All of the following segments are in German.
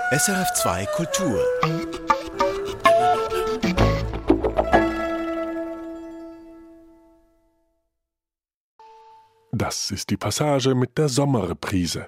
SRF2 Kultur. Das ist die Passage mit der Sommerreprise.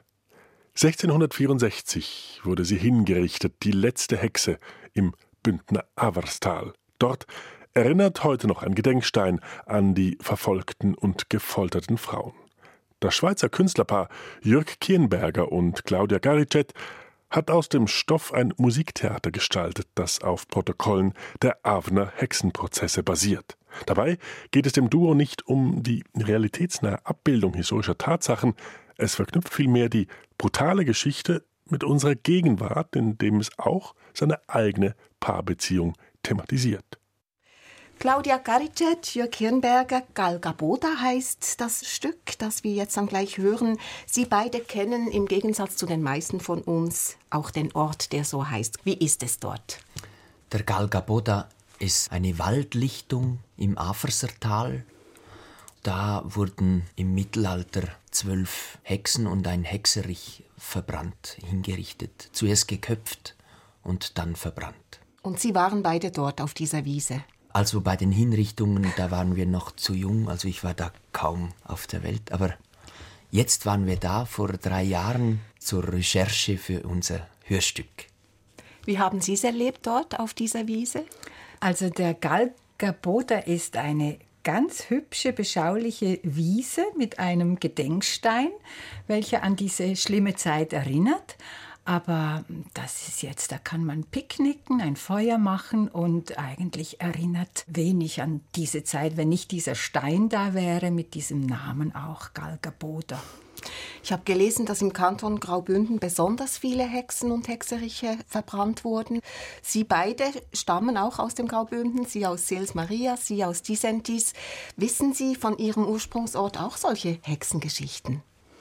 1664 wurde sie hingerichtet, die letzte Hexe im Bündner Averstal. Dort erinnert heute noch ein Gedenkstein an die verfolgten und gefolterten Frauen. Das Schweizer Künstlerpaar Jürg Kirnberger und Claudia Garicet hat aus dem Stoff ein Musiktheater gestaltet, das auf Protokollen der Aachener Hexenprozesse basiert. Dabei geht es dem Duo nicht um die realitätsnahe Abbildung historischer Tatsachen, es verknüpft vielmehr die brutale Geschichte mit unserer Gegenwart, indem es auch seine eigene Paarbeziehung thematisiert. Claudia Garicet, Jürg Kirnberger, Galgaboda heißt das Stück, das wir jetzt dann gleich hören. Sie beide kennen im Gegensatz zu den meisten von uns auch den Ort, der so heißt. Wie ist es dort? Der Galgaboda ist eine Waldlichtung im Aversertal. Da wurden im Mittelalter 12 Hexen und ein Hexerich verbrannt, hingerichtet. Zuerst geköpft und dann verbrannt. Und Sie waren beide dort auf dieser Wiese? Also bei den Hinrichtungen, da waren wir noch zu jung, also ich war da kaum auf der Welt. Aber jetzt waren wir da vor 3 Jahren zur Recherche für unser Hörstück. Wie haben Sie es erlebt dort auf dieser Wiese? Also der Galgaboda ist eine ganz hübsche, beschauliche Wiese mit einem Gedenkstein, welcher an diese schlimme Zeit erinnert. Aber das ist jetzt, da kann man picknicken, ein Feuer machen und eigentlich erinnert wenig an diese Zeit, wenn nicht dieser Stein da wäre mit diesem Namen auch, Galgaboda. Ich habe gelesen, dass im Kanton Graubünden besonders viele Hexen und Hexeriche verbrannt wurden. Sie beide stammen auch aus dem Graubünden, Sie aus Sils Maria, Sie aus Disentis. Wissen Sie von Ihrem Ursprungsort auch solche Hexengeschichten?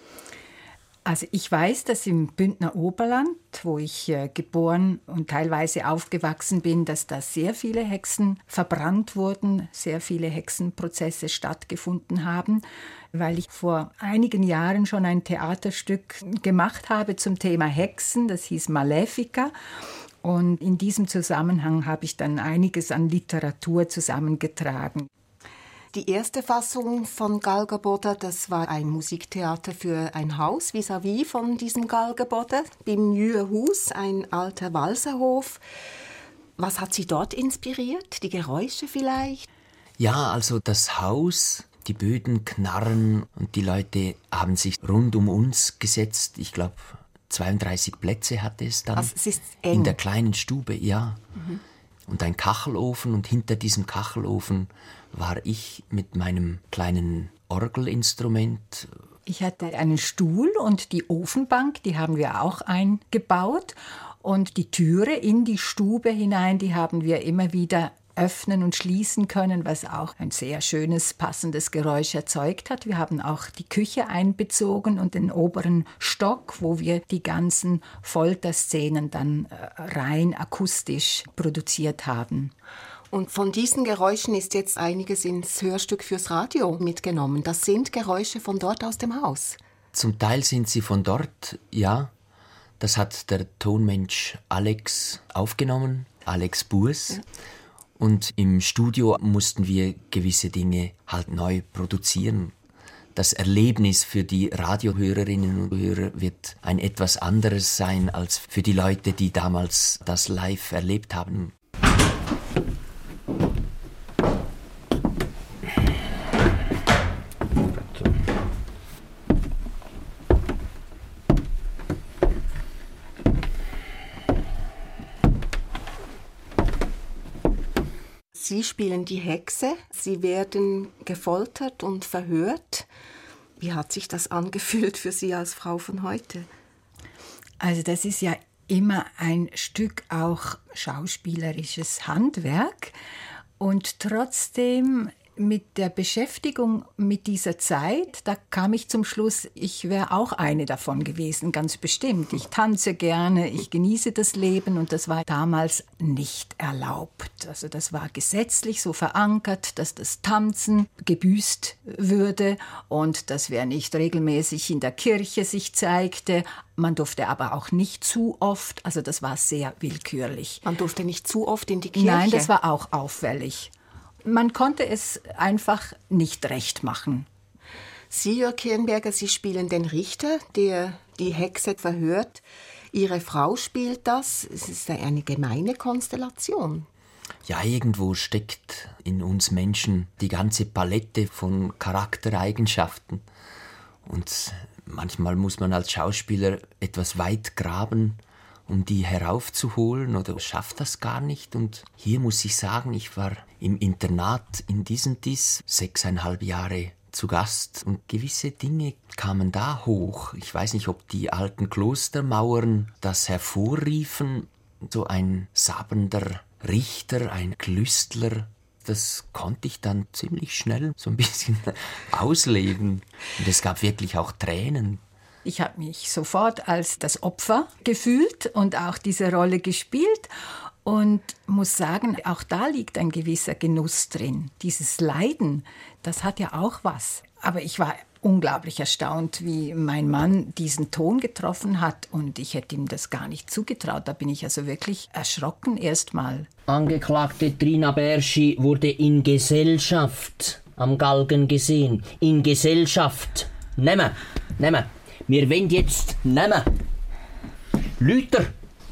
Also ich weiß, dass im Bündner Oberland, wo ich geboren und teilweise aufgewachsen bin, dass da sehr viele Hexen verbrannt wurden, sehr viele Hexenprozesse stattgefunden haben, weil ich vor einigen Jahren schon ein Theaterstück gemacht habe zum Thema Hexen, das hieß Malefica. Und in diesem Zusammenhang habe ich dann einiges an Literatur zusammengetragen. Die erste Fassung von Galgaboda, das war ein Musiktheater für ein Haus vis-à-vis von diesem Galgaboda, beim Nieuwe ein alter Walserhof. Was hat Sie dort inspiriert? Die Geräusche vielleicht? Ja, also das Haus, die Böden knarren und die Leute haben sich rund um uns gesetzt. Ich glaube, 32 Plätze hatte es dann. Also es ist eng. In der kleinen Stube, ja. Mhm. Und ein Kachelofen und hinter diesem Kachelofen war ich mit meinem kleinen Orgelinstrument. Ich hatte einen Stuhl und die Ofenbank, die haben wir auch eingebaut. Und die Türe in die Stube hinein, die haben wir immer wieder öffnen und schließen können, was auch ein sehr schönes, passendes Geräusch erzeugt hat. Wir haben auch die Küche einbezogen und den oberen Stock, wo wir die ganzen Folterszenen dann rein akustisch produziert haben. Und von diesen Geräuschen ist jetzt einiges ins Hörstück fürs Radio mitgenommen. Das sind Geräusche von dort aus dem Haus. Zum Teil sind sie von dort, ja. Das hat der Tonmensch Alex aufgenommen, Alex Burs. Ja. Und im Studio mussten wir gewisse Dinge halt neu produzieren. Das Erlebnis für die Radiohörerinnen und Hörer wird ein etwas anderes sein als für die Leute, die damals das live erlebt haben. Sie spielen die Hexe, Sie werden gefoltert und verhört. Wie hat sich das angefühlt für Sie als Frau von heute? Also das ist ja immer ein Stück auch schauspielerisches Handwerk. Und trotzdem mit der Beschäftigung mit dieser Zeit, da kam ich zum Schluss, ich wäre auch eine davon gewesen, ganz bestimmt. Ich tanze gerne, ich genieße das Leben und das war damals nicht erlaubt. Also das war gesetzlich so verankert, dass das Tanzen gebüßt würde und dass wer nicht regelmäßig in der Kirche sich zeigte. Man durfte aber auch nicht zu oft, also das war sehr willkürlich. Man durfte nicht zu oft in die Kirche? Nein, das war auch auffällig. Man konnte es einfach nicht recht machen. Sie, Jörg Kirnberger, Sie spielen den Richter, der die Hexe verhört. Ihre Frau spielt das. Es ist eine gemeine Konstellation. Ja, irgendwo steckt in uns Menschen die ganze Palette von Charaktereigenschaften. Und manchmal muss man als Schauspieler etwas weit graben, um die heraufzuholen, oder schafft das gar nicht. Und hier muss ich sagen, ich war im Internat in Disentis 6,5 Jahre zu Gast und gewisse Dinge kamen da hoch. Ich weiß nicht, ob die alten Klostermauern das hervorriefen. So ein sabender Richter, ein Klüstler, das konnte ich dann ziemlich schnell so ein bisschen ausleben. Und es gab wirklich auch Tränen. Ich habe mich sofort als das Opfer gefühlt und auch diese Rolle gespielt und muss sagen, auch da liegt ein gewisser Genuss drin. Dieses Leiden, das hat ja auch was. Aber ich war unglaublich erstaunt, wie mein Mann diesen Ton getroffen hat und ich hätte ihm das gar nicht zugetraut. Da bin ich also wirklich erschrocken erstmal. Angeklagte Trina Berschi wurde in Gesellschaft am Galgen gesehen. In Gesellschaft. Nehmen. Wir wollen jetzt nehmen. Lüter.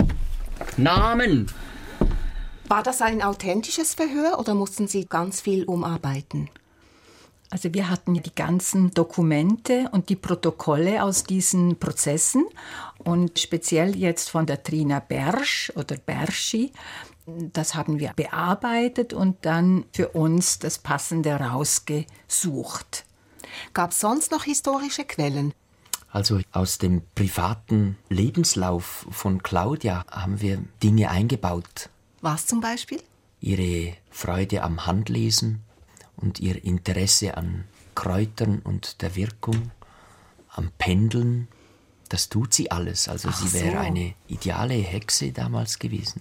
Namen. War das ein authentisches Verhör oder mussten Sie ganz viel umarbeiten? Also wir hatten die ganzen Dokumente und die Protokolle aus diesen Prozessen und speziell jetzt von der Trina Bersch oder Berschi. Das haben wir bearbeitet und dann für uns das Passende rausgesucht. Gab es sonst noch historische Quellen? Also aus dem privaten Lebenslauf von Claudia haben wir Dinge eingebaut. Was zum Beispiel? Ihre Freude am Handlesen und ihr Interesse an Kräutern und der Wirkung, am Pendeln. Das tut sie alles. Also sie wäre eine ideale Hexe damals gewesen.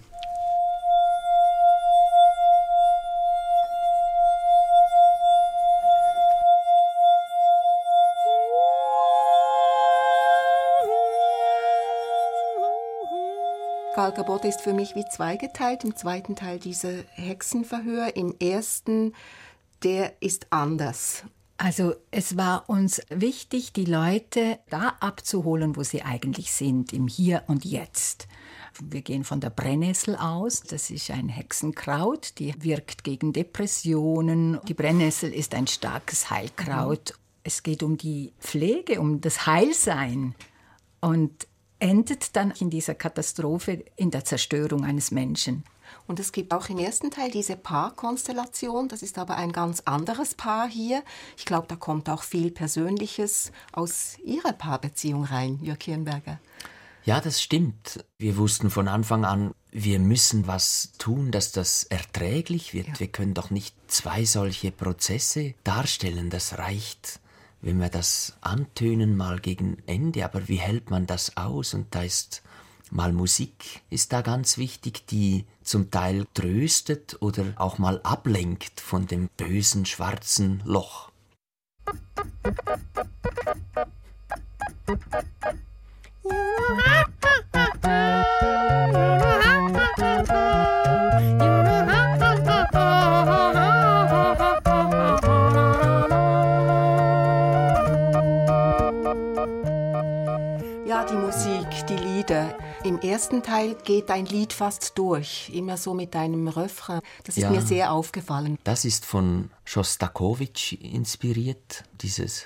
Gal Gadot ist für mich wie zweigeteilt. Im zweiten Teil diese Hexenverhör. Im ersten, der ist anders. Also es war uns wichtig, die Leute da abzuholen, wo sie eigentlich sind, im Hier und Jetzt. Wir gehen von der Brennnessel aus. Das ist ein Hexenkraut, die wirkt gegen Depressionen. Die Brennnessel ist ein starkes Heilkraut. Es geht um die Pflege, um das Heilsein und endet dann in dieser Katastrophe, in der Zerstörung eines Menschen. Und es gibt auch im ersten Teil diese Paarkonstellation. Das ist aber ein ganz anderes Paar hier. Ich glaube, da kommt auch viel Persönliches aus Ihrer Paarbeziehung rein, Jörg Kirnberger. Ja, das stimmt. Wir wussten von Anfang an, wir müssen was tun, dass das erträglich wird. Ja. Wir können doch nicht 2 solche Prozesse darstellen. Das reicht, wenn wir das antönen mal gegen Ende. Aber wie hält man das aus? Und da ist mal Musik ist da ganz wichtig, die zum Teil tröstet oder auch mal ablenkt von dem bösen schwarzen Loch. Ja, die Musik, die Lieder. Im ersten Teil geht ein Lied fast durch, immer so mit einem Refrain. Das ist mir sehr aufgefallen. Das ist von Schostakowitsch inspiriert, dieses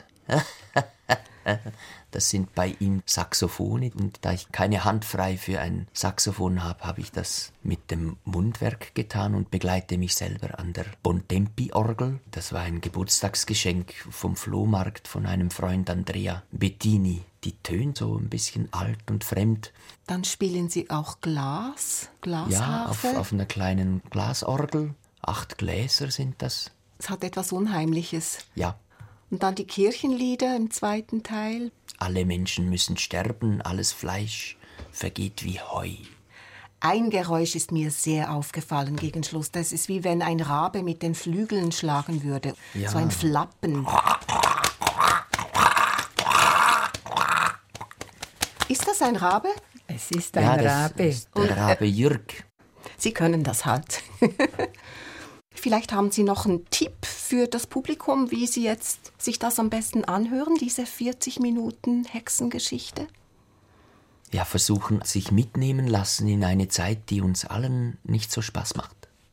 Das sind bei ihm Saxophone und da ich keine Hand frei für ein Saxophon habe, habe ich das mit dem Mundwerk getan und begleite mich selber an der Bontempi-Orgel. Das war ein Geburtstagsgeschenk vom Flohmarkt von einem Freund Andrea Bettini. Die tönt so ein bisschen alt und fremd. Dann spielen Sie auch Glasharfe? Ja, auf einer kleinen Glasorgel. 8 Gläser sind das. Es hat etwas Unheimliches. Ja. Und dann die Kirchenlieder im zweiten Teil. Alle Menschen müssen sterben, alles Fleisch vergeht wie Heu. Ein Geräusch ist mir sehr aufgefallen gegen Schluss. Das ist wie wenn ein Rabe mit den Flügeln schlagen würde. Ja. So ein Flappen. Ist das ein Rabe? Es ist ein Rabe. Ist der Rabe Jürg. Sie können das halt. Vielleicht haben Sie noch einen Tipp für das Publikum, wie Sie jetzt sich das am besten anhören, diese 40 Minuten Hexengeschichte? Ja, versuchen, sich mitnehmen lassen in eine Zeit, die uns allen nicht so Spaß macht.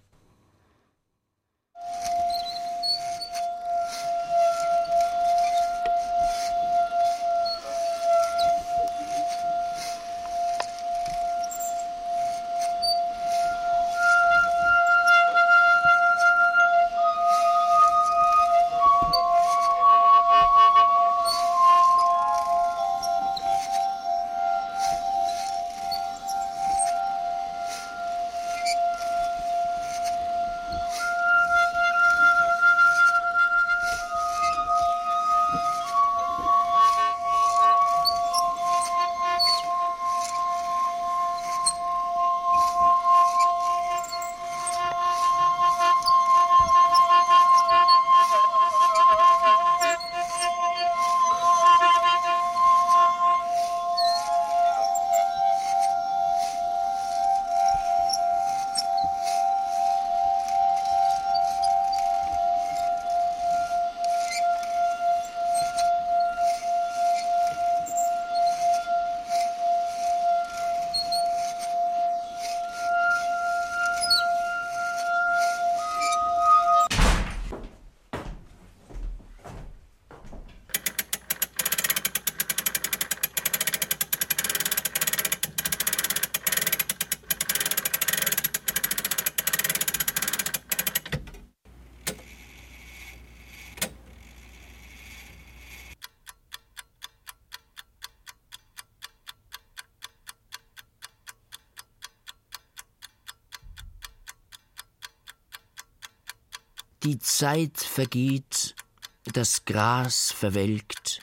Die Zeit vergeht, das Gras verwelkt,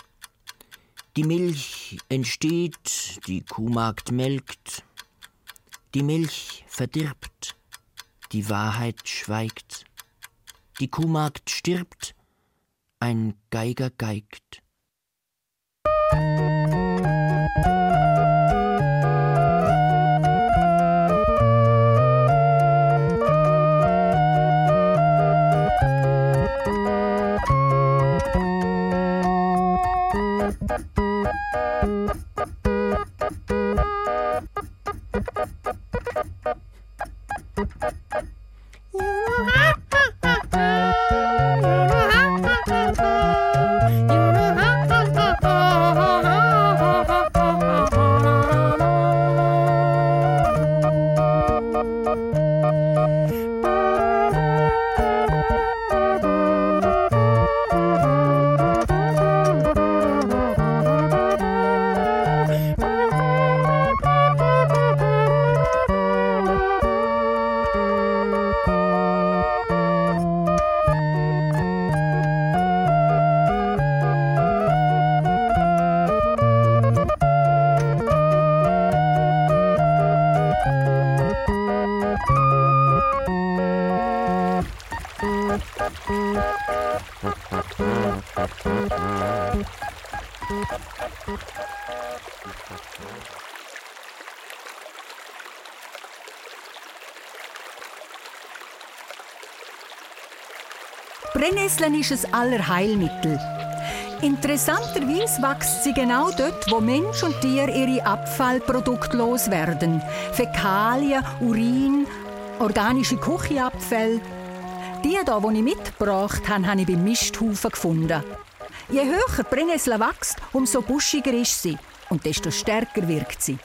die Milch entsteht, die Kuhmagd melkt, die Milch verdirbt, die Wahrheit schweigt, die Kuhmagd stirbt, ein Geiger geigt. Brennnesseln ist ein Allerheilmittel. Interessanterweise wächst sie genau dort, wo Mensch und Tier ihre Abfallprodukte loswerden. Fäkalien, Urin, organische Küchenabfälle. Die hier, die ich mitgebracht habe, habe ich beim Misthaufen gefunden. Je höher die Brennnessel wächst, umso buschiger ist sie und desto stärker wirkt sie.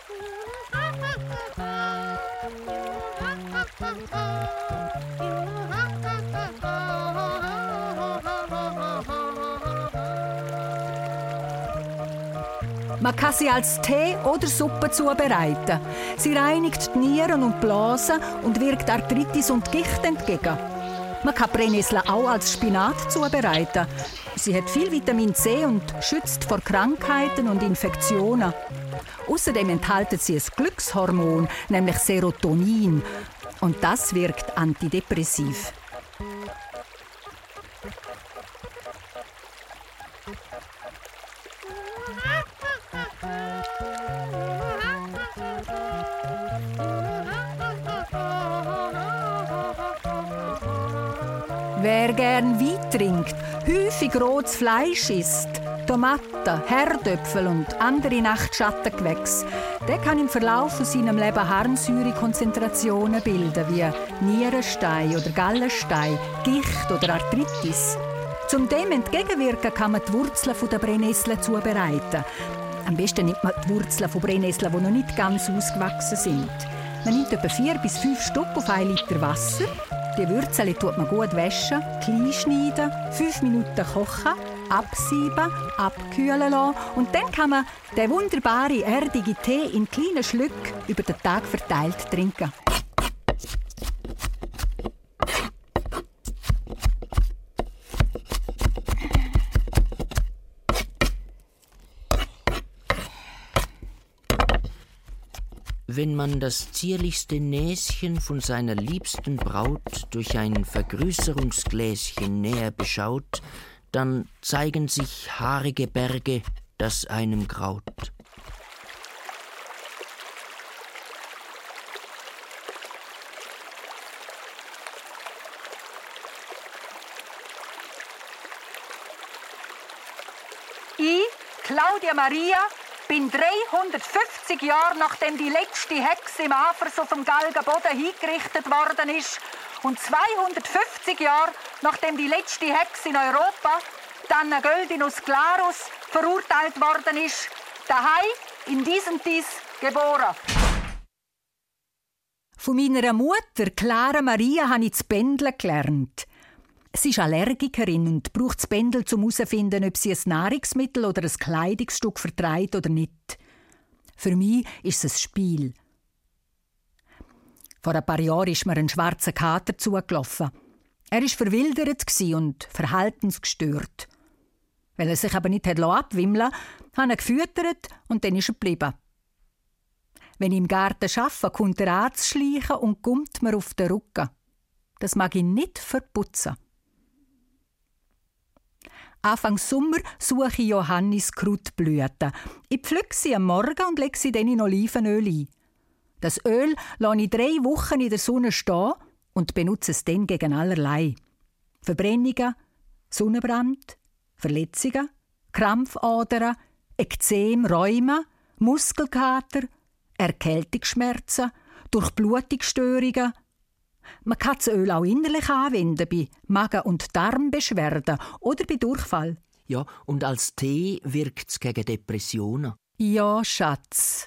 Man kann sie als Tee oder Suppe zubereiten. Sie reinigt die Nieren und Blasen und wirkt Arthritis und Gicht entgegen. Man kann Brennnessel auch als Spinat zubereiten. Sie hat viel Vitamin C und schützt vor Krankheiten und Infektionen. Außerdem enthält sie ein Glückshormon, nämlich Serotonin. Und das wirkt antidepressiv. Wer gern Wein trinkt, häufig rotes Fleisch isst, Tomaten, Herdöpfel und andere Nachtschattengewächse, der kann im Verlauf von seinem Leben Harnsäurekonzentrationen bilden, wie Nierenstein oder Gallenstein, Gicht oder Arthritis. Zum dem entgegenwirken kann man die Wurzeln der Brennnessel zubereiten. Am besten nimmt man die Wurzeln von Brennnesseln, die noch nicht ganz ausgewachsen sind. Man nimmt etwa 4 bis 5 Stück auf 1 Liter Wasser. Die Würzeli tut man gut waschen, klein schneiden, 5 Minuten kochen, absieben, abkühlen lassen und dann kann man den wunderbaren, erdigen Tee in kleinen Schlücken über den Tag verteilt trinken. Wenn man das zierlichste Näschen von seiner liebsten Braut durch ein Vergrößerungsgläschen näher beschaut, dann zeigen sich haarige Berge, das einem graut. Ich, Claudia Maria, bin 350 Jahre nachdem die letzte Hexe im Afers auf dem Galgenboden hingerichtet worden ist und 250 Jahre nachdem die letzte Hexe in Europa, Anna Göldinus Clarus, verurteilt worden ist, daheim in Disentis geboren. Von meiner Mutter, Clara Maria, habe ich das Pendeln gelernt. Sie ist Allergikerin und braucht das Pendel, um herauszufinden, ob sie ein Nahrungsmittel oder ein Kleidungsstück verträgt oder nicht. Für mich ist es ein Spiel. Vor ein paar Jahren ist mir ein schwarzer Kater zugelaufen. Er war verwildert und verhaltensgestört. Weil er sich aber nicht abwimmeln liess, habe ich ihn gefüttert und dann ist er geblieben. Wenn ich im Garten arbeite, kommt er anzuschleichen und kommt mir auf den Rücken. Das mag ich nicht verputzen. Anfang Sommer suche ich Johanniskrautblüten. Ich pflücke sie am Morgen und lege sie dann in Olivenöl ein. Das Öl lasse ich 3 Wochen in der Sonne stehen und benutze es dann gegen allerlei. Verbrennungen, Sonnenbrand, Verletzungen, Krampfadern, Ekzem, Rheuma, Muskelkater, Erkältungsschmerzen, Durchblutungsstörungen. Man kann das Öl auch innerlich anwenden, bei Magen- und Darmbeschwerden oder bei Durchfall. Ja, und als Tee wirkt es gegen Depressionen. Ja, Schatz.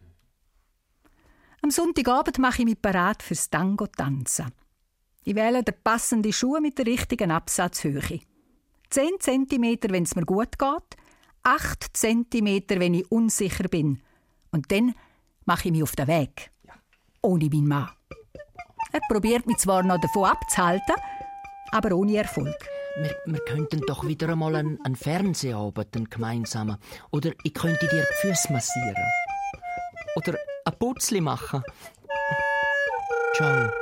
Am Sonntagabend mache ich mich bereit fürs Tango-Tanzen. Ich wähle den passenden Schuh mit der richtigen Absatzhöhe. 10 cm, wenn es mir gut geht, 8 cm, wenn ich unsicher bin. Und dann mache ich mich auf den Weg. Ohne meinen Mann. Er probiert mich zwar noch davon abzuhalten, aber ohne Erfolg. Wir könnten doch wieder einmal einen Fernsehabend gemeinsam. Oder ich könnte dir die Füße massieren. Oder ein Putzli machen. Ciao.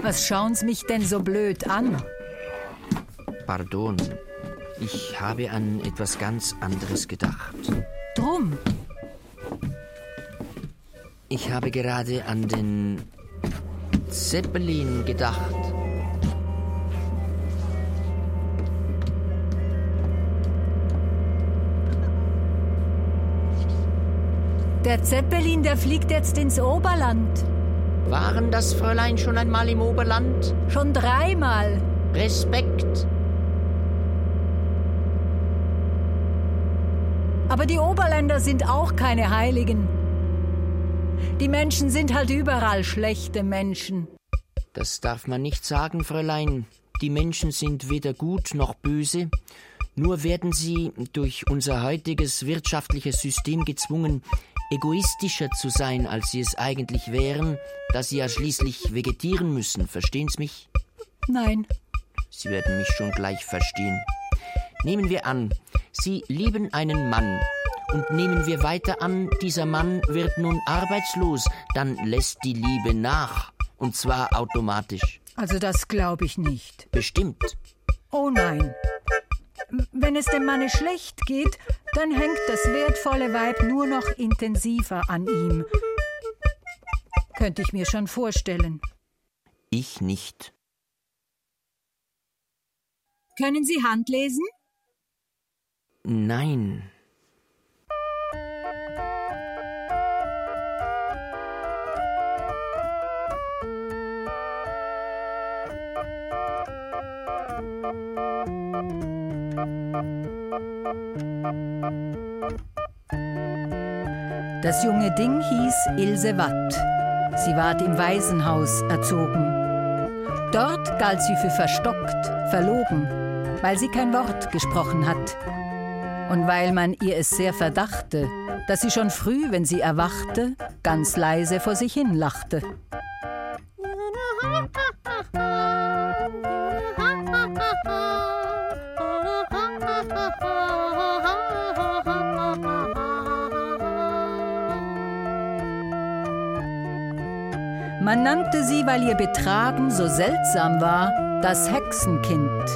Was schauen Sie mich denn so blöd an? Pardon, ich habe an etwas ganz anderes gedacht. Drum. Ich habe gerade an den Zeppelin gedacht. Der Zeppelin, der fliegt jetzt ins Oberland. Waren das Fräulein schon einmal im Oberland? Schon 3-mal. Respekt. Aber die Oberländer sind auch keine Heiligen. Die Menschen sind halt überall schlechte Menschen. Das darf man nicht sagen, Fräulein. Die Menschen sind weder gut noch böse. Nur werden sie durch unser heutiges wirtschaftliches System gezwungen, egoistischer zu sein, als sie es eigentlich wären, da sie ja schließlich vegetieren müssen. Verstehen Sie mich? Nein. Sie werden mich schon gleich verstehen. Nehmen wir an, Sie lieben einen Mann. Und nehmen wir weiter an, dieser Mann wird nun arbeitslos. Dann lässt die Liebe nach. Und zwar automatisch. Also das glaube ich nicht. Bestimmt. Oh nein. Wenn es dem Manne schlecht geht, dann hängt das wertvolle Weib nur noch intensiver an ihm. Könnte ich mir schon vorstellen. Ich nicht. Können Sie Hand lesen? Nein. Das junge Ding hieß Ilse Watt. Sie ward im Waisenhaus erzogen. Dort galt sie für verstockt, verlogen, weil sie kein Wort gesprochen hat. Und weil man ihr es sehr verdachte, dass sie schon früh, wenn sie erwachte, ganz leise vor sich hin lachte. Man nannte sie, weil ihr Betragen so seltsam war, das Hexenkind.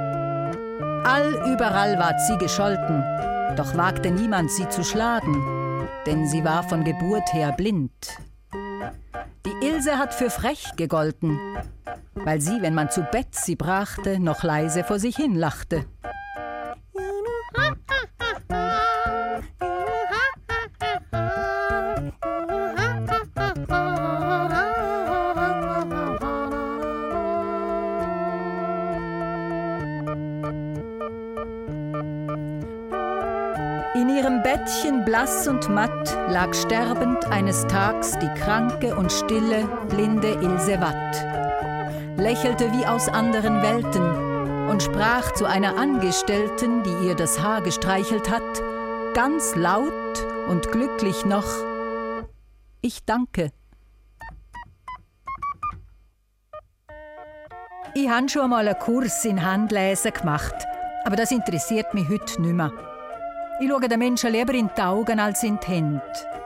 Überall ward sie gescholten, doch wagte niemand sie zu schlagen, denn sie war von Geburt her blind. Die Ilse hat für frech gegolten, weil sie, wenn man zu Bett sie brachte, noch leise vor sich hin lachte. In ihrem Bettchen blass und matt lag sterbend eines Tags die kranke und stille, blinde Ilse Watt. Lächelte wie aus anderen Welten und sprach zu einer Angestellten, die ihr das Haar gestreichelt hat, ganz laut und glücklich noch: Ich danke. Ich habe schon einmal einen Kurs in Handlesen gemacht, aber das interessiert mich heute nicht mehr. Ich schaue den Menschen lieber in die Augen als in die Hände.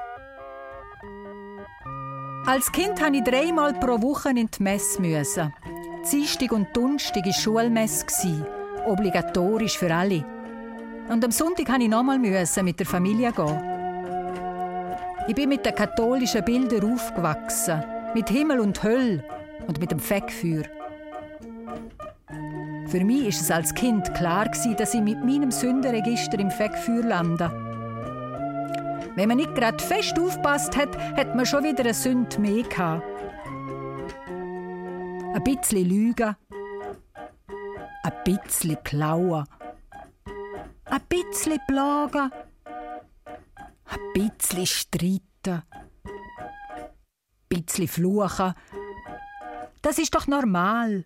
Als Kind musste ich 3-mal pro Woche in die Messe. Dienstag und Donnerstag war Schulmesse, obligatorisch für alle. Und am Sonntag musste ich nochmal mit der Familie gehen. Ich bin mit den katholischen Bildern aufgewachsen, mit Himmel und Hölle und mit dem Fegfeuer. Für mich war es als Kind klar, dass ich mit meinem Sündenregister im Fegfeuer lande. Wenn man nicht gerade fest aufgepasst hat, hat man schon wieder eine Sünde mehr gehabt. Ein bisschen lügen, ein bisschen klauen, ein bisschen plagen, ein bisschen streiten, ein bisschen fluchen. Das ist doch normal.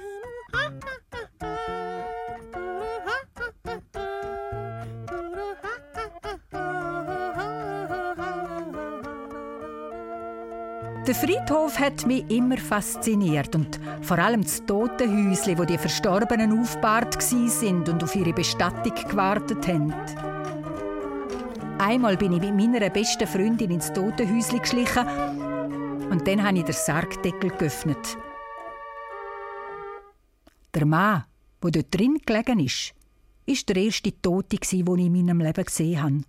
Der Friedhof hat mich immer fasziniert und vor allem das Totenhäuschen, wo die Verstorbenen aufgebahrt waren und auf ihre Bestattung gewartet haben. Einmal bin ich mit meiner besten Freundin ins Totenhäuschen geschlichen und dann habe ich den Sargdeckel geöffnet. Der Mann, der dort drin gelegen ist, war der erste Tote, den ich in meinem Leben gesehen habe.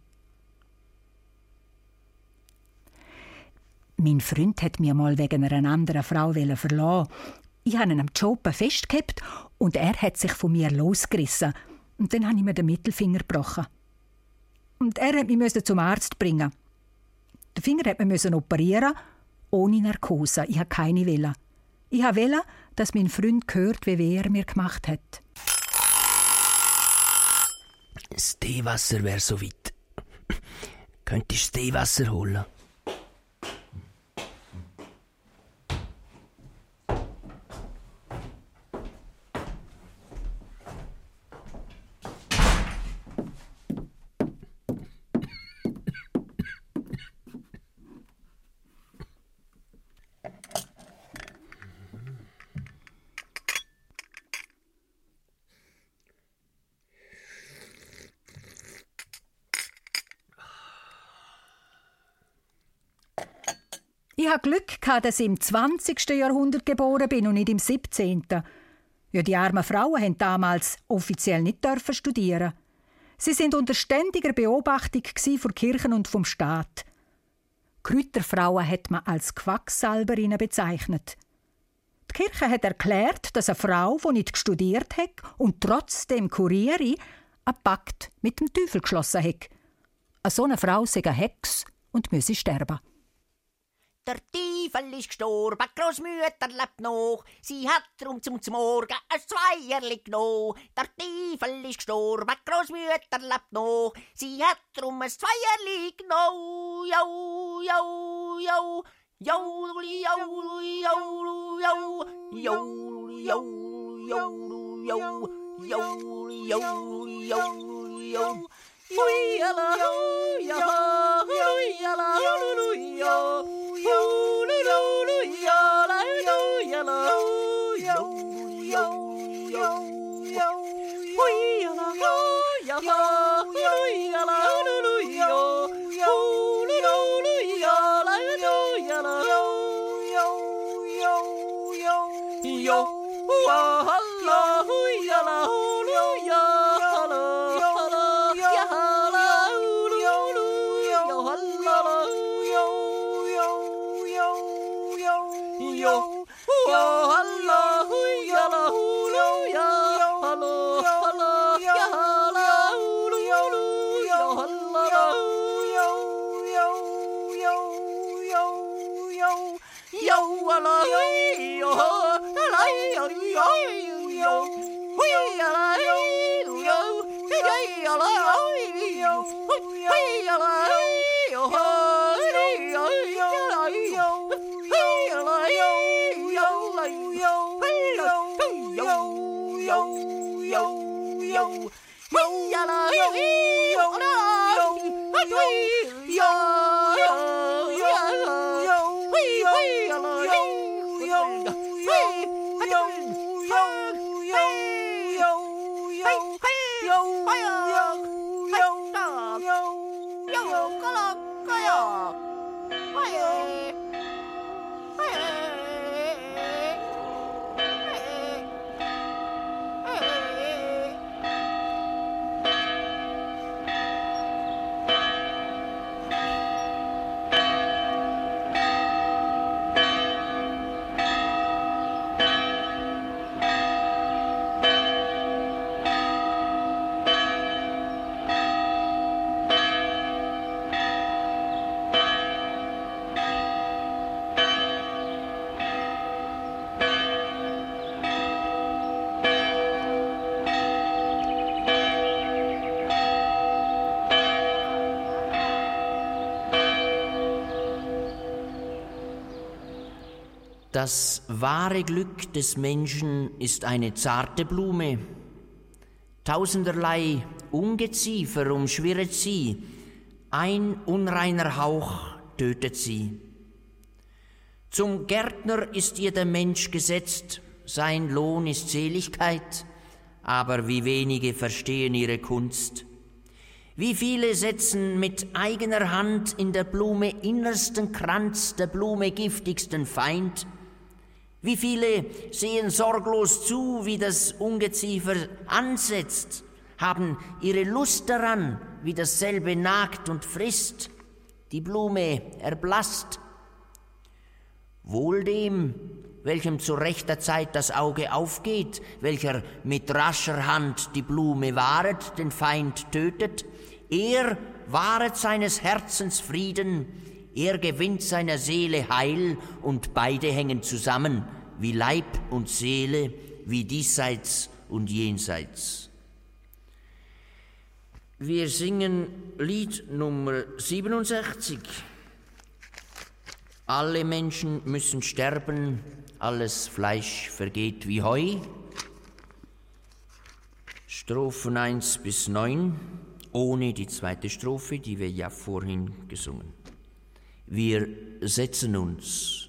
Mein Freund hat mir mal wegen einer anderen Frau verlassen. Ich habe ihn am Job festgehabt und er hat sich von mir losgerissen. Und dann habe ich mir den Mittelfinger gebrochen. Und er hat mich zum Arzt bringen. Den Finger hat man operieren, ohne Narkose. Ich habe keine Wille. Ich wollte, dass mein Freund hört, wie er mir gemacht hat. Das Teewasser wäre so weit. Könntest du das Teewasser holen? Ich hatte Glück, dass ich im 20. Jahrhundert geboren bin und nicht im 17. Ja, die armen Frauen haben damals offiziell nicht studieren. Sie sind unter ständiger Beobachtung von Kirchen und vom Staat. Kräuterfrauen hat man als Quacksalberinnen bezeichnet. Die Kirche hat erklärt, dass eine Frau, die nicht studiert hat und trotzdem Kuriere, einen Pakt mit dem Teufel geschlossen hat. Eine so eine Frau sei eine Hex und müsse sterben. Der Teufel ist gestorben, Großmütter lebt noch. Sie hat drum zum Morgen ein Zweierli genommen. Der Teufel ist gestorben, Großmütter lebt noch. Sie hat drum ein Zweierli genommen. Jau, jau, jau, jau, jau, jau, jau, jau, jau, jau, jau, jau, jau, jau. Das wahre Glück des Menschen ist eine zarte Blume. Tausenderlei Ungeziefer umschwirret sie, ein unreiner Hauch tötet sie. Zum Gärtner ist ihr der Mensch gesetzt, sein Lohn ist Seligkeit, aber wie wenige verstehen ihre Kunst. Wie viele setzen mit eigener Hand in der Blume innersten Kranz der Blume giftigsten Feind. Wie viele sehen sorglos zu, wie das Ungeziefer ansetzt, haben ihre Lust daran, wie dasselbe nagt und frisst. Die Blume erblasst. Wohl dem, welchem zu rechter Zeit das Auge aufgeht, welcher mit rascher Hand die Blume wahret, den Feind tötet, er wahret seines Herzens Frieden, er gewinnt seiner Seele Heil, und beide hängen zusammen, wie Leib und Seele, wie diesseits und jenseits. Wir singen Lied Nummer 67. Alle Menschen müssen sterben, alles Fleisch vergeht wie Heu. Strophen 1 bis 9, ohne die zweite Strophe, die wir ja vorhin gesungen. Wir setzen uns.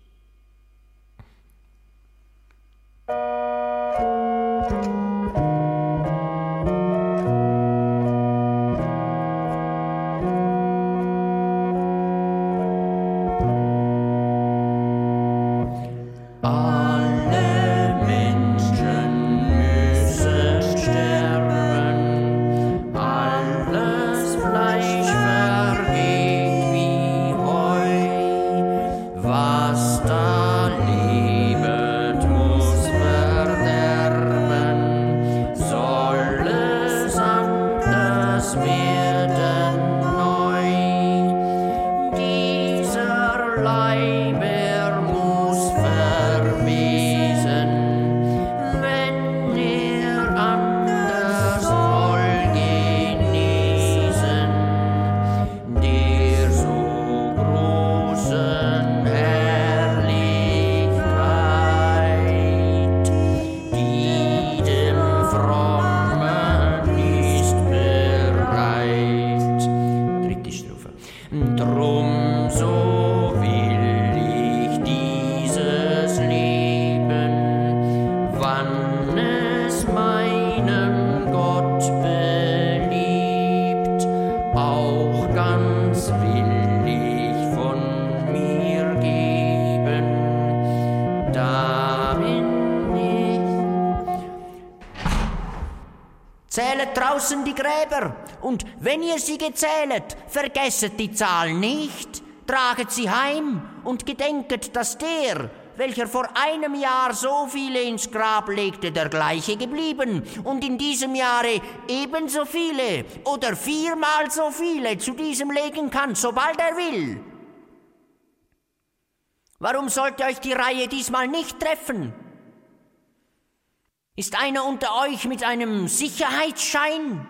Zählet draußen die Gräber, und wenn ihr sie gezählet, vergesset die Zahl nicht, traget sie heim und gedenket, dass der, welcher vor einem Jahr so viele ins Grab legte, der gleiche geblieben und in diesem Jahre ebenso viele oder 4-mal so viele zu diesem legen kann, sobald er will. Warum sollte euch die Reihe diesmal nicht treffen? Ist einer unter euch mit einem Sicherheitsschein?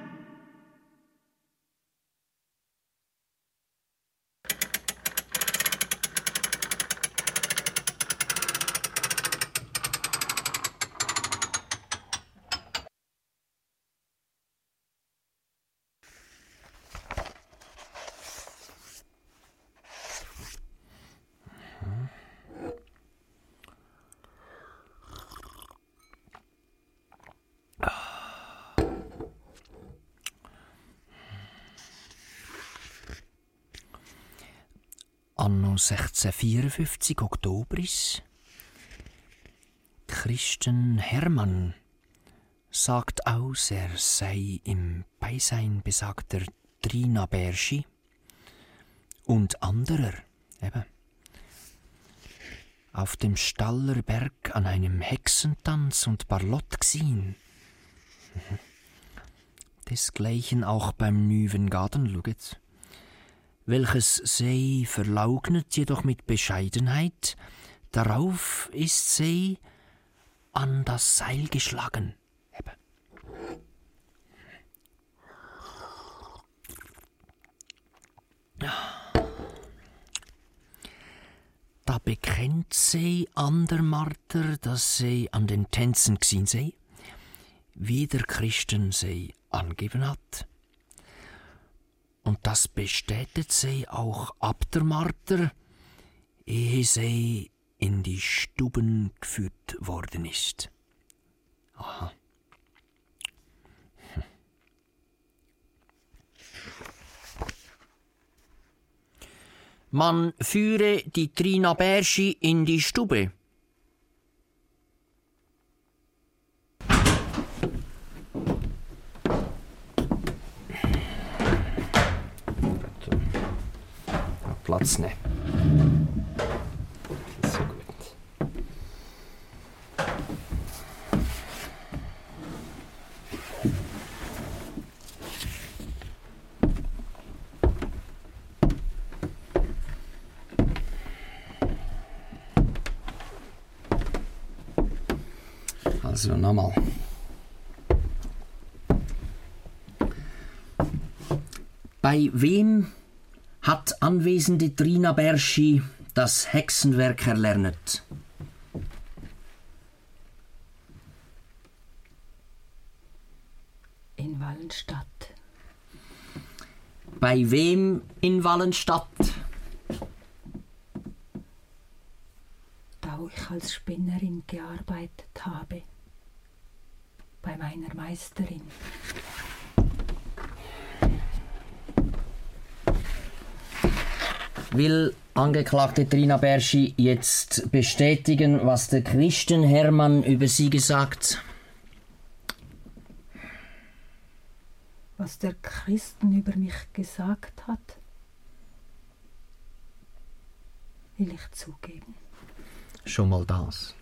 Anno 1654 Oktobris. Christen Hermann sagt aus, er sei im Beisein besagter Trina Berschi und anderer eben auf dem Stallerberg an einem Hexentanz und Barlott gsien. Desgleichen auch beim Nüvengaden luget, welches sei verleugnet, jedoch mit Bescheidenheit. Darauf ist sie an das Seil geschlagen. Da bekennt sie an der Marter, dass sie an den Tänzen gsien sei, wie der Christen sie angeben hat. Und das bestätigt sie auch ab der Marter, ehe sie in die Stuben geführt worden ist. Aha. Man führe die Trina Berschi in die Stube. Platz nehmen. So gut. Also nochmal. Bei wem hat anwesende Trina Berschi das Hexenwerk erlernt? In Wallenstadt. Bei wem in Wallenstadt? Da wo ich als Spinnerin gearbeitet habe. Bei meiner Meisterin. Will Angeklagte Trina Berschi jetzt bestätigen, was der Christen Hermann über sie gesagt? Was der Christen über mich gesagt hat, will ich zugeben. Schon mal das.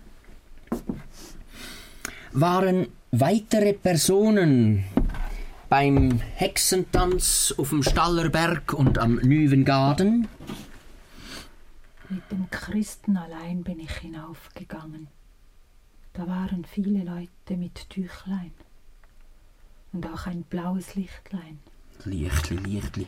Waren weitere Personen beim Hexentanz auf dem Stallerberg und am Nüvengaden? Mit dem Christen allein bin ich hinaufgegangen. Da waren viele Leute mit Tüchlein und auch ein blaues Lichtlein. Lichtli.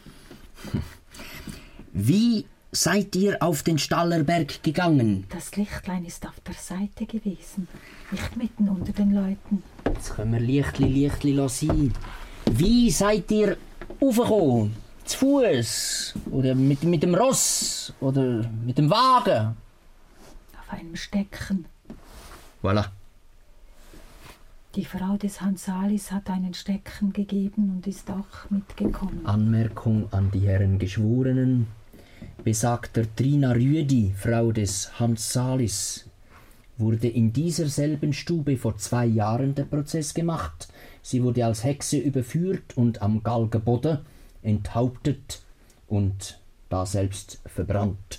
Wie seid ihr auf den Stallerberg gegangen? Das Lichtlein ist auf der Seite gewesen, nicht mitten unter den Leuten. Jetzt können wir Lichtli sein. Wie seid ihr raufgekommen? Zu Fuß? Oder mit dem Ross? Oder mit dem Wagen? Auf einem Stecken. Voilà. Die Frau des Hansalis hat einen Stecken gegeben und ist auch mitgekommen. Anmerkung an die Herren Geschworenen. Besagter Trina Rüedi, Frau des Hansalis, wurde in dieser selben Stube vor 2 Jahren der Prozess gemacht. Sie wurde als Hexe überführt und am Galgenboden enthauptet und daselbst verbrannt.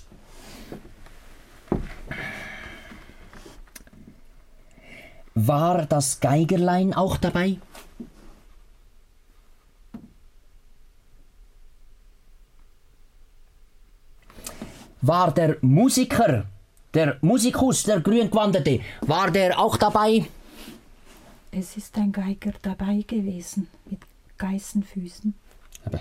War das Geigerlein auch dabei? War der Musiker, der Musikus, der Grüngewandete, war der auch dabei? Es ist ein Geiger dabei gewesen, mit Geißenfüßen. Aber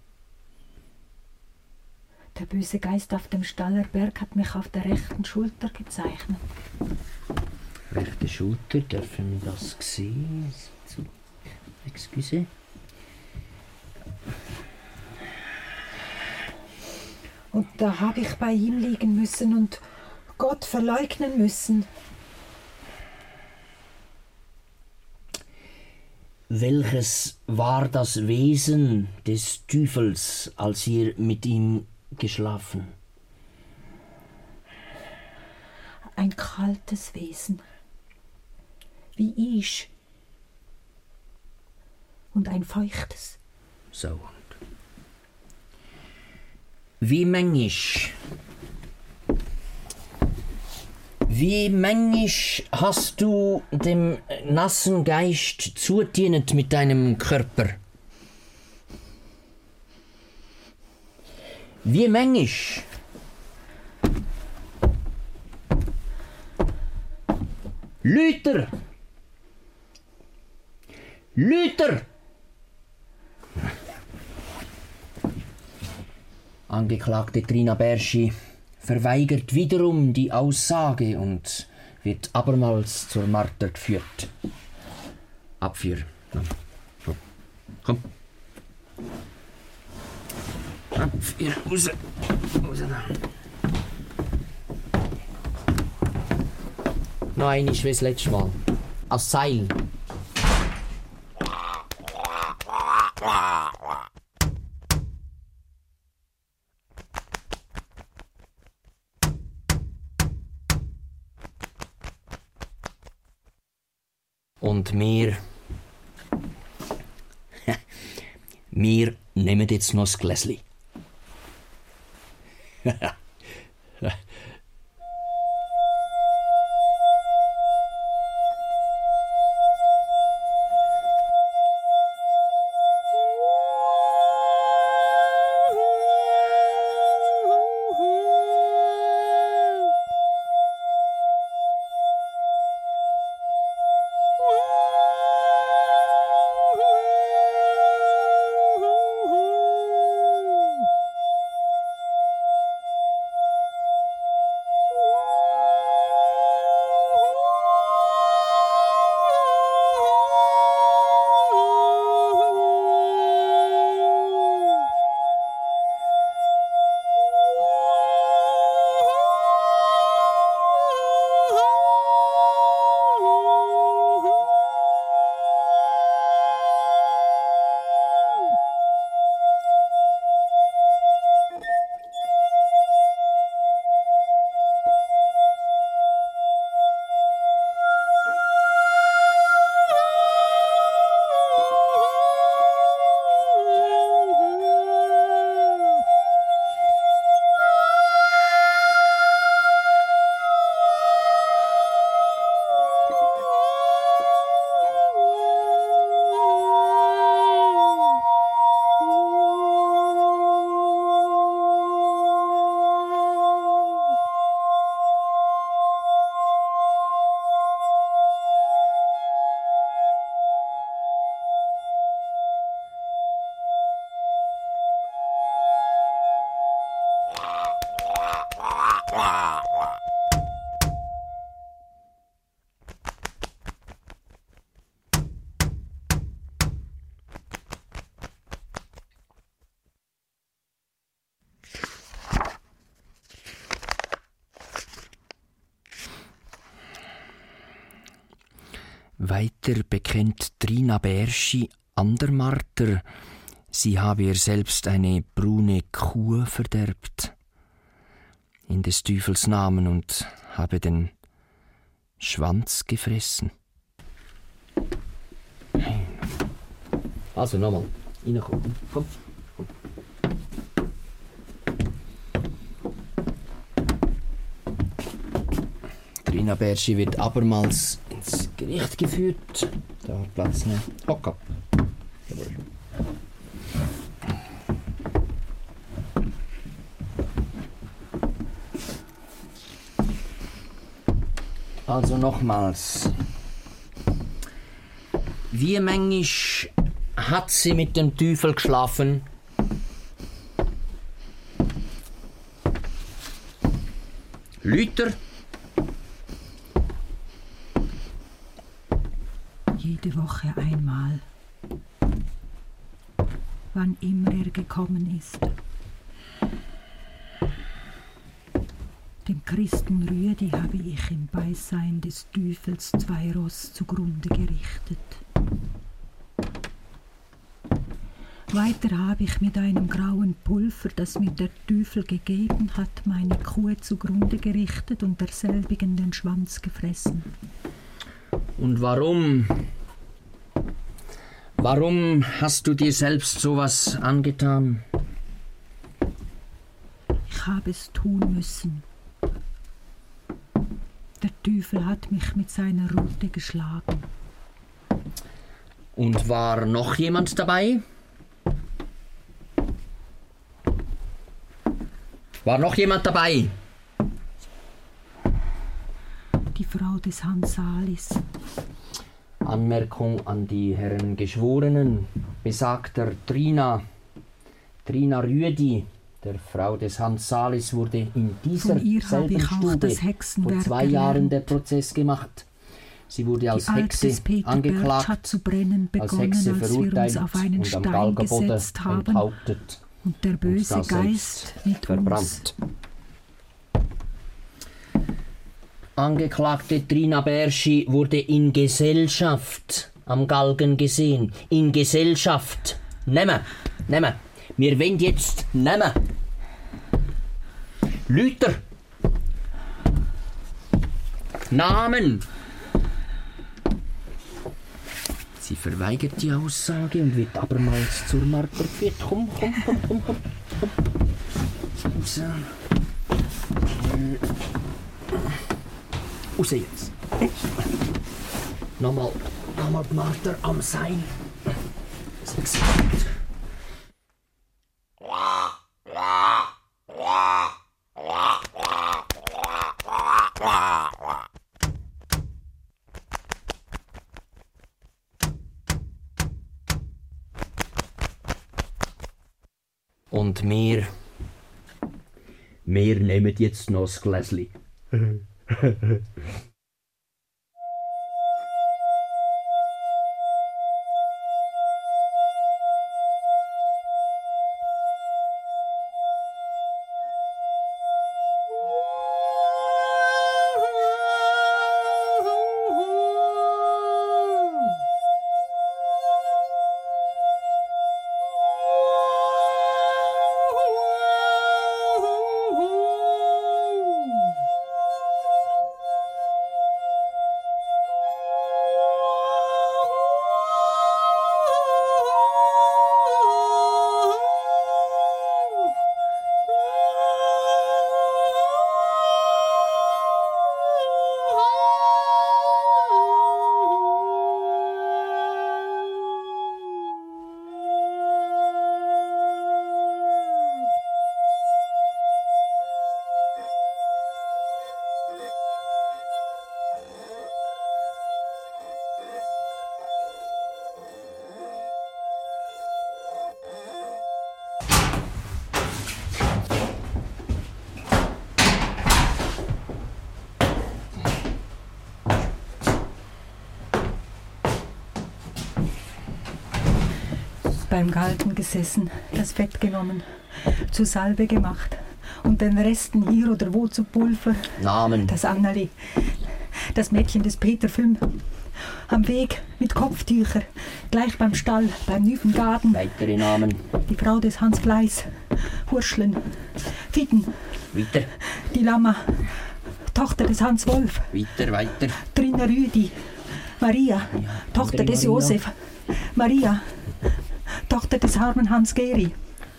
der böse Geist auf dem Stallerberg hat mich auf der rechten Schulter gezeichnet. rechte Schulter, dürfen wir das sehen? Excuse. Und da habe ich bei ihm liegen müssen und Gott verleugnen müssen. Welches war das Wesen des Teufels, als ihr mit ihm geschlafen? Ein kaltes Wesen, wie ich, und ein feuchtes. So. Wie manchmal hast du dem nassen Geist zudient mit deinem Körper? Wie manchmal Lüter! Angeklagte Trina Berschi verweigert wiederum die Aussage und wird abermals zur Marter geführt. Abführ. Komm. Abführ. Raus da. Noch einmal wie das letzte Mal. Als Seil. Und wir nehmen jetzt noch ein Gläschen. Weiter bekennt Trina Berschi andermarter, sie habe ihr selbst eine brune Kuh verderbt, in des Teufels Namen, und habe den Schwanz gefressen. Also nochmal, reinkommen. Komm. Trina Berschi wird abermals ins Gericht geführt. Da hat Platz nehmen. Hock ab. Jawohl. Also nochmals. Wie manchmal hat sie mit dem Teufel geschlafen? Lüter? Jede Woche einmal. Wann immer er gekommen ist. Dem Christen Rüedi habe ich im Beisein des Teufels 2 Ross zugrunde gerichtet. Weiter habe ich mit einem grauen Pulver, das mir der Teufel gegeben hat, meine Kuh zugrunde gerichtet und derselbigen den Schwanz gefressen. Und warum? Warum hast du dir selbst sowas angetan? Ich habe es tun müssen. Der Teufel hat mich mit seiner Rute geschlagen. Und war noch jemand dabei? War noch jemand dabei? Die Frau des Hansalis. Anmerkung an die Herren Geschworenen. Besagter Trina Rüedi, der Frau des Hansalis, wurde in dieser selben Stube vor 2 Jahren der Prozess gemacht. Sie wurde als Hexe angeklagt, zu brennen begonnen, als Hexe als verurteilt wir uns auf einen und am Stein Galgenboden gesetzt haben enthauptet und der böse und Geist mit verbrannt. Angeklagte Trina Berschi wurde in Gesellschaft am Galgen gesehen. In Gesellschaft. Nehmen. Wir wollen jetzt nehmen. Lüter. Namen. Sie verweigert die Aussage und wird abermals zur Marter geführt. Komm. So. Raus jetzt. Nochmal die Marter am Seil. Sechs. Und wir nehmen jetzt noch das Gläschen. Beim Galten gesessen, das Fett genommen, zu Salbe gemacht und den Resten hier oder wo zu Pulver. Namen. Das Anneli, das Mädchen des Peter Film, am Weg mit Kopftücher, gleich beim Stall, beim Nüvengarten. Weitere Namen. Die Frau des Hans Fleiß, Hurschlen, Fitten. Weiter. Die Lama, Tochter des Hans Wolf. Weiter. Trina Rüdi, Maria, Tochter des Maria. Josef. Maria, Tochter des armen Hans Geri.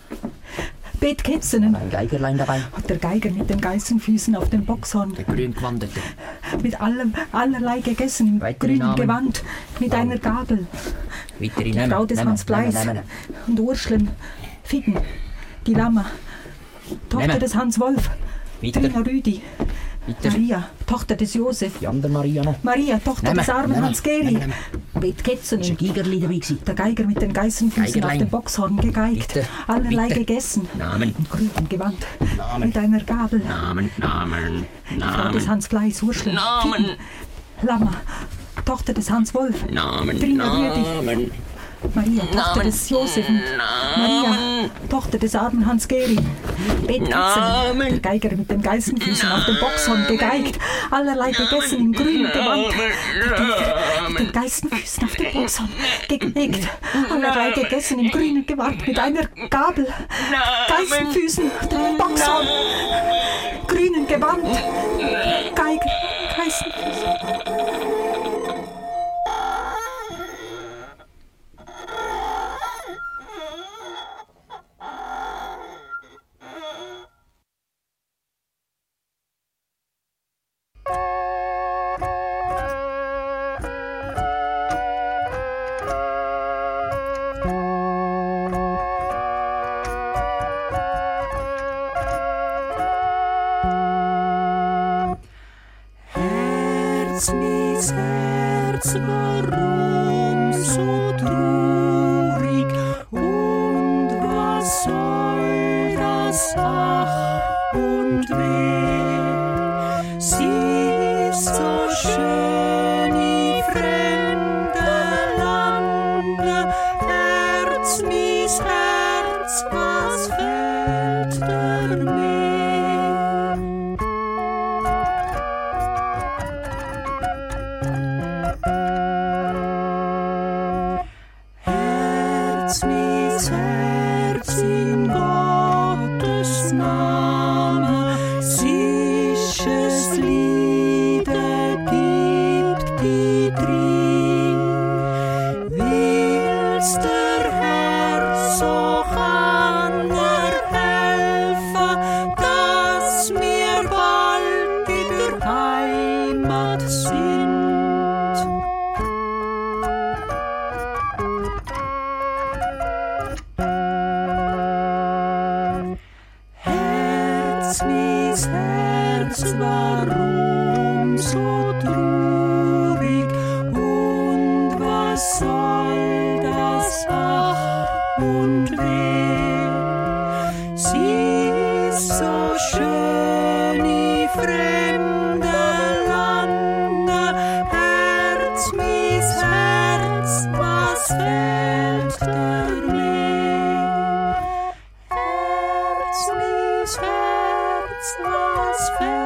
Bet Ketzenen. Ein Geigerlein dabei. Und der Geiger mit den Geißenfüßen auf dem Boxhorn. Der grüngewandete. Mit allerlei gegessen im Weitere grünen Namen. Gewand. Mit einer Gabel. Weitere Die Namen. Frau des Hans Fleiß. Und Urschlen. Fitten. Die Lama. Tochter Namen. des Hans Wolf. Weiter. Trina Rüdi. Weiter. Maria, Tochter des Josef. Die andere Maria noch. Maria, Tochter Namen. des armen Namen. Hans Geri. Namen. Bet Ist ein Ketzenen. Geigerli dabei gewesen. Der Geiger mit den Geißenfüßen auf Geigerlein. dem Boxhorn gegeigt. Bitte. Allerlei Bitte. gegessen. Namen. Im grünen Gewand. Namen. Mit einer Gabel. Namen. Die Frau des Hans Fleiß, Hurschlen. Namen. Fitten. Lama, Tochter des Hans Wolf. Namen. Trina Rüdi. Maria, Tochter Namen. des Josef. Und Maria, Tochter des armen Hans Geri. Bet Ketzenen. Namen. Der Geiger mit den Geißenfüßen auf dem Boxhorn gegeigt. Allerlei gegessen im grünen Gewand. Der Geiger mit den Geißenfüßen auf dem Boxhorn gegeigt. Allerlei gegessen im grünen Gewand mit einer Gabel. Geißenfüßen auf dem Boxhorn. Grünen Gewand. Geiger, Geißenfüßen. Herz, warum so traurig und was soll das Ach und Weh? Sie ist so schön im fremden Lande, Herz, was fällt der mir? Herz in Gottes Name, siches Liebe gibt die drin. Willst der Herzog an mir helfen, dass mir bald Warum so traurig und was soll das Ach und Weh? Sie ist so schön in fremde Lande, Herz, mis Herz, was fehlt der mir? Herz, mis Herz, was fehlt der mir?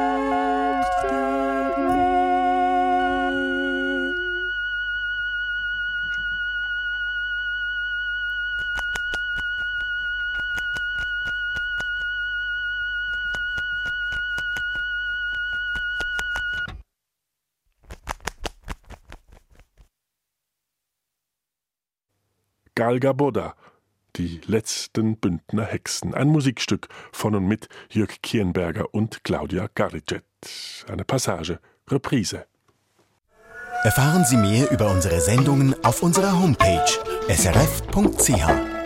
Galga Boda, die letzten Bündner Hexen. Ein Musikstück von und mit Jörg Kienberger und Claudia Garrigett. Eine Passage, Reprise. Erfahren Sie mehr über unsere Sendungen auf unserer Homepage srf.ch.